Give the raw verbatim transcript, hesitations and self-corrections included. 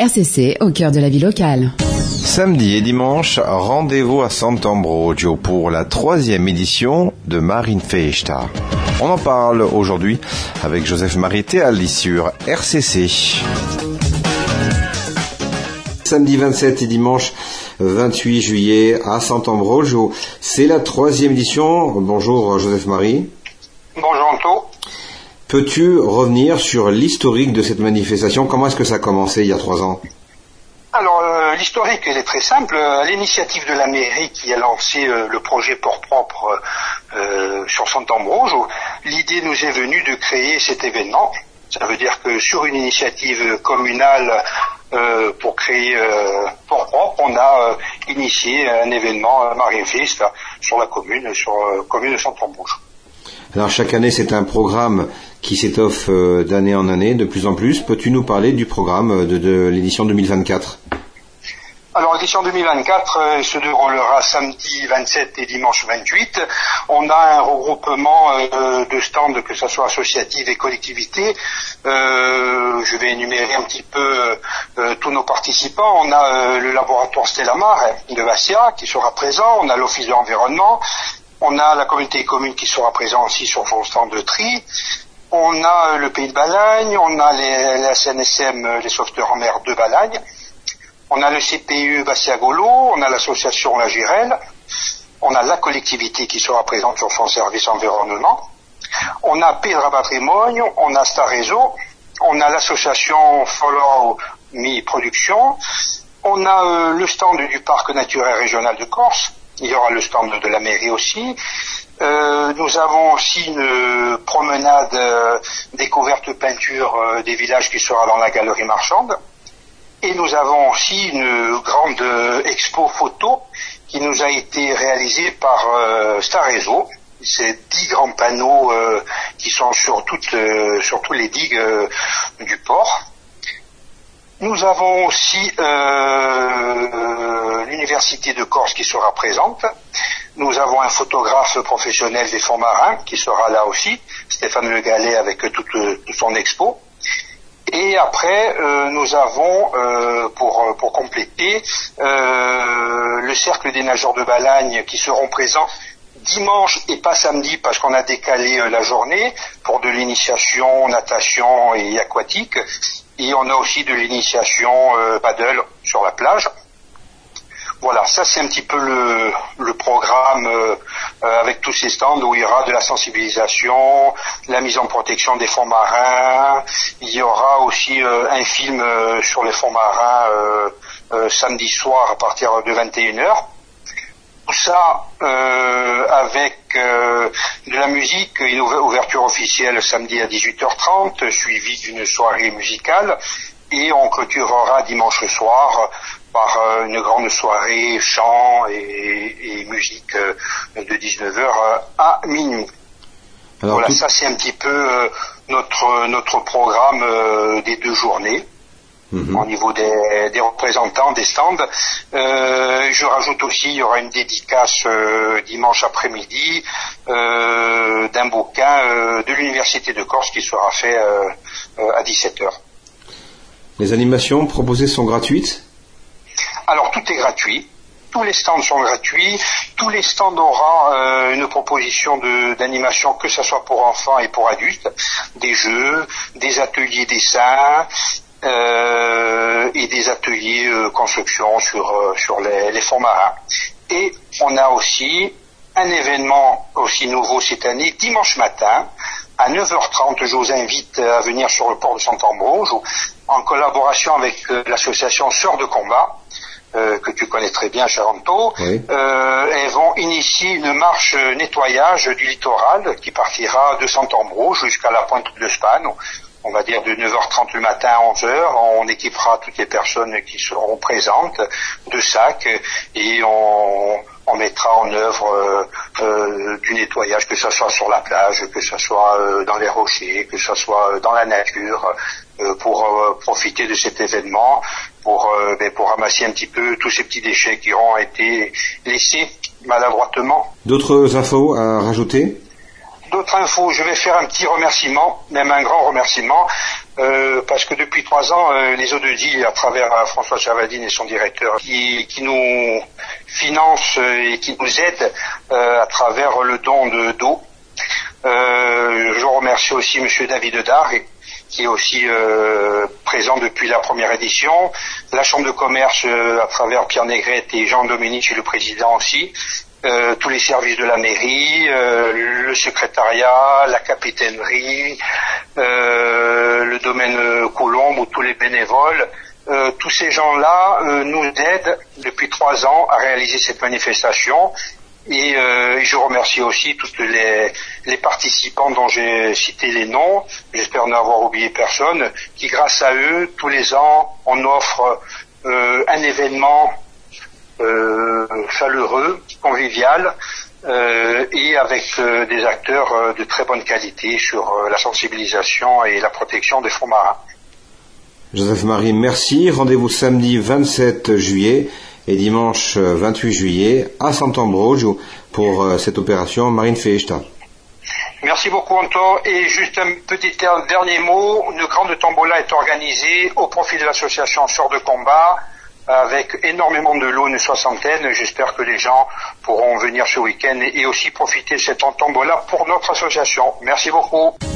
R C C au cœur de la vie locale. Samedi et dimanche, rendez-vous à Sant'Ambrogio pour la troisième édition de Marienfesta. On en parle aujourd'hui avec Joseph-Marie Théali sur R C C. Samedi vingt-sept et dimanche vingt-huit juillet à Sant'Ambrogio. C'est la troisième édition. Bonjour Joseph-Marie. Bonjour Anto. Peux-tu revenir sur l'historique de cette manifestation? Comment est-ce que ça a commencé il y a trois ans? Alors euh, l'historique elle est très simple. À l'initiative de la mairie qui a lancé euh, le projet Port Propre euh, sur Sant'Ambrogio, l'idée nous est venue de créer cet événement. Ça veut dire que sur une initiative communale euh, pour créer euh, Port Propre, on a euh, initié un événement euh, Marienfesta sur la commune, sur la euh, commune de Sant'Ambrogio. Alors chaque année c'est un programme qui s'étoffe euh, d'année en année de plus en plus. Peux-tu nous parler du programme de, de l'édition deux mille vingt-quatre? Alors l'édition deux mille vingt-quatre euh, se déroulera samedi vingt-sept et dimanche vingt-huit. On a un regroupement euh, de stands, que ce soit associatifs et collectivités. Euh, je vais énumérer un petit peu euh, tous nos participants. On a euh, le laboratoire Stella Mar de Vassia qui sera présent. On a l'office de l'environnement. On a la communauté commune qui sera présent aussi sur son stand de tri. On a le Pays de Balagne. On a les, la C N S M, les sauveteurs en mer de Balagne. On a le C P U Bassia-Golo, on a l'association La Girelle, on a la collectivité qui sera présente sur son service environnement, on a Pedra Patrimonio, on a Star Réseau, on a l'association Follow Me Production, on a euh, le stand du parc naturel régional de Corse, il y aura le stand de la mairie aussi. Euh, nous avons aussi une promenade euh, découverte peinture euh, des villages qui sera dans la galerie marchande. Et nous avons aussi une grande euh, expo photo qui nous a été réalisée par euh, Star Réseau. C'est dix grands panneaux euh, qui sont sur toutes euh, sur tous les digues euh, du port. Nous avons aussi euh, l'université de Corse qui sera présente. Nous avons un photographe professionnel des fonds marins qui sera là aussi, Stéphane Le Gallet avec toute, toute son expo. Et après, euh, nous avons, euh, pour, pour compléter, euh, le cercle des nageurs de Balagne qui seront présents dimanche et pas samedi parce qu'on a décalé euh, la journée pour de l'initiation natation et aquatique. Et on a aussi de l'initiation euh, paddle sur la plage. Voilà, ça c'est un petit peu le, le programme euh, avec tous ces stands où il y aura de la sensibilisation, la mise en protection des fonds marins. Il y aura aussi euh, un film euh, sur les fonds marins euh, euh, samedi soir à partir de vingt et une heures. Tout ça euh, avec euh, de la musique, une ouverture officielle samedi à dix-huit heures trente, suivie d'une soirée musicale. Et on clôturera dimanche soir par euh, une grande soirée chant et, et musique euh, de dix-neuf heures à minuit. Alors, voilà, tout... ça c'est un petit peu euh, notre notre programme euh, des deux journées. Mmh. Au niveau des, des représentants des stands. Euh, je rajoute aussi, il y aura une dédicace euh, dimanche après-midi euh, d'un bouquin euh, de l'université de Corse qui sera fait euh, euh, à dix-sept heures. Les animations proposées sont gratuites? Alors tout est gratuit. Tous les stands sont gratuits. Tous les stands auront euh, une proposition de, d'animation, que ce soit pour enfants et pour adultes, des jeux, des ateliers dessins, Euh, et des ateliers euh, construction sur euh, sur les, les fonds marins. Et on a aussi un événement aussi nouveau cette année, dimanche matin, à neuf heures trente, je vous invite à venir sur le port de Sant'Ambrogio, en collaboration avec euh, l'association Sœurs de Combat, euh, que tu connais très bien, cher Anto. Oui. Euh, elles vont initier une marche nettoyage du littoral qui partira de Sant'Ambrogio jusqu'à la pointe de Spano. On va dire de neuf heures trente le matin à onze heures, on équipera toutes les personnes qui seront présentes de sacs et on, on mettra en œuvre euh, euh, du nettoyage, que ce soit sur la plage, que ce soit euh, dans les rochers, que ce soit dans la nature, euh, pour euh, profiter de cet événement, pour, euh, ben, pour ramasser un petit peu tous ces petits déchets qui auront été laissés maladroitement. D'autres infos à rajouter ? d'autres infos, je vais faire un petit remerciement, même un grand remerciement, euh, parce que depuis trois ans, euh, les Eaux-de-Die, à travers euh, François Chavaldine et son directeur, qui, qui nous financent et qui nous aident euh, à travers le don de d'eau. Euh, je remercie aussi Monsieur David Dard, qui est aussi euh, présent depuis la première édition, la Chambre de commerce euh, à travers Pierre Négrette et Jean Dominique, le président aussi, euh, tous les services de la mairie, euh, le secrétariat, la capitainerie, euh, le domaine Colombe ou tous les bénévoles. Euh, tous ces gens-là euh, nous aident depuis trois ans à réaliser cette manifestation. Et euh, je remercie aussi tous les, les participants dont j'ai cité les noms, j'espère n'avoir oublié personne, qui grâce à eux, tous les ans, on offre euh, un événement euh, chaleureux, convivial, euh, et avec euh, des acteurs euh, de très bonne qualité sur euh, la sensibilisation et la protection des fonds marins. Joseph-Marie, merci. Rendez-vous samedi vingt-sept juillet et dimanche vingt-huit juillet à Sant'Ambrogio pour euh, cette opération Marine Festa. Merci beaucoup Anto. Et juste un petit dernier mot, une grande tombola est organisée au profit de l'association Sœurs de Combat avec énormément de lots, une soixantaine. J'espère que les gens pourront venir ce week-end et aussi profiter de cette tombola pour notre association. Merci beaucoup.